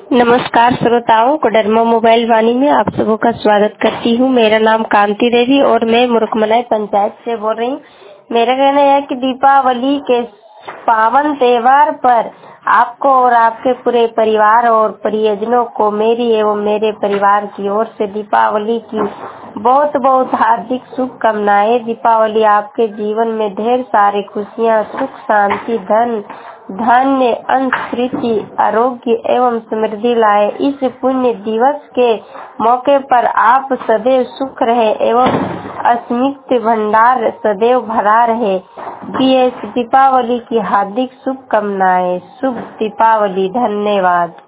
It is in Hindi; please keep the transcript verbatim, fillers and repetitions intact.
नमस्कार श्रोताओं, कोडरमा मोबाइल वाणी में आप सबों का स्वागत करती हूँ। मेरा नाम कांति देवी और मैं मुरुकमलाई पंचायत से बोल रही हूँ। मेरा कहना है कि दीपावली के पावन त्योहार पर आपको और आपके पूरे परिवार और परिजनों को मेरी एवं मेरे परिवार की ओर से दीपावली की बहुत बहुत हार्दिक शुभकामनाएं। दीपावली आपके जीवन में ढेर सारी खुशियाँ, सुख, शांति, धन धन्य, अंश, प्रीति, आरोग्य एवं समृद्धि लाए। इस पुण्य दिवस के मौके पर आप सदैव सुख रहे एवं अस्मित भंडार सदैव भरा रहे। बीएस दीपावली की हार्दिक शुभकामनाएं। शुभ दीपावली। धन्यवाद।